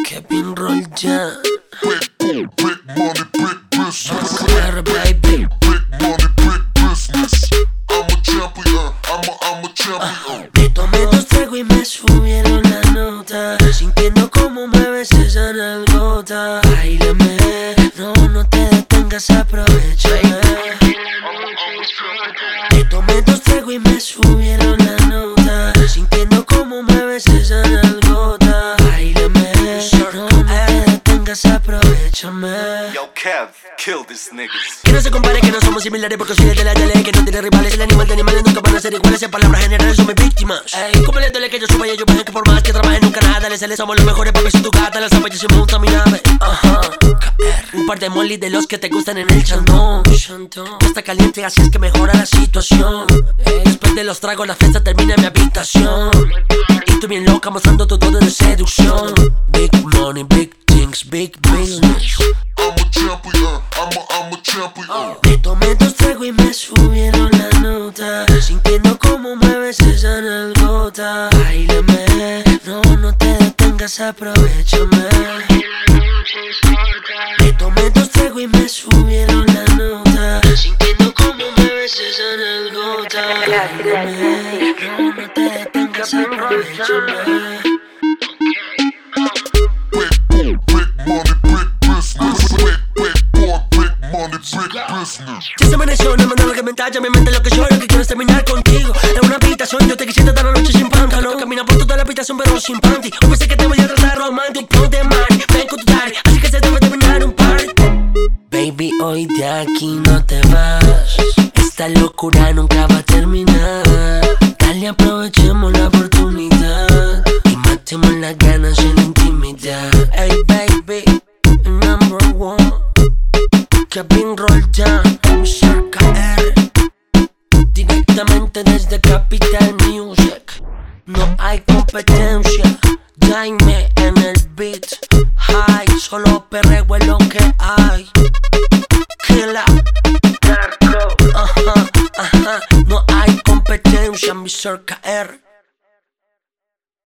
Kevin Roll ya. Big money, big business. Claro, baby. Big money, big business. I'm a champion, I'm a champion. Me tomé dos tragos y me subieron la nota, sintiendo cómo mueves esa nalgota. Báilame, no te detengas, aprovechame. Me tomé dos tragos y me subieron la nota, sintiendo cómo mueves esa nalgota. Báilame, no te detengas, aprovechame. Yo, Kev, kill these niggas. Que no se compare, que no somos similares, porque soy el de la tele, que no tiene rivales. El animal de animales nunca van a ser iguales. En palabras generales son mis víctimas. Como le duele que yo suba y ellos bajen, que por más que trabajen nunca nada les sale. Somos los mejores, papi, soy tu gata. Las zapallas y monta mi nave. Un par de molly de los que te gustan en el chandón. Está caliente, así es que mejora la situación. Después de los tragos la fiesta termina en mi habitación. Y tú bien loca mostrando tu todo de seducción. Big money, big things, big business. I'm a champion, I'm a champion. Me tomé dos tragos y me subieron la nota, sintiendo cómo mueves esa nalgota. Báilame, no te detengas, aprovechame. Me tomé dos tragos y me subieron la nota, sintiendo cómo mueves esa nalgota. Báilame, no te detengas, aprovechame. Big money, big business. Big money, big business. Ya se amaneció, no me da lo que me talla mi mente, lo que yo lo que quiero es terminar contigo. En una habitación yo te quisiera dar la noche sin pantalón. Camina por toda la habitación pero sin panty. Hoy pensé que te voy a tratar romántico. Ponte mani, ven con tu daddy, así que se debe terminar un party. Baby, hoy de aquí no te vas. Esta locura nunca va a terminar. Dale, aprovechemos la oportunidad y matemos las ganas en la intimidad. Hey baby, number one, Kevin Roll ya, Mr. KR, directamente desde Capital Music. No hay competencia, Jaime en el beat. High, solo perreo es lo que hay. Killa, Darko, no hay competencia, Mr. KR.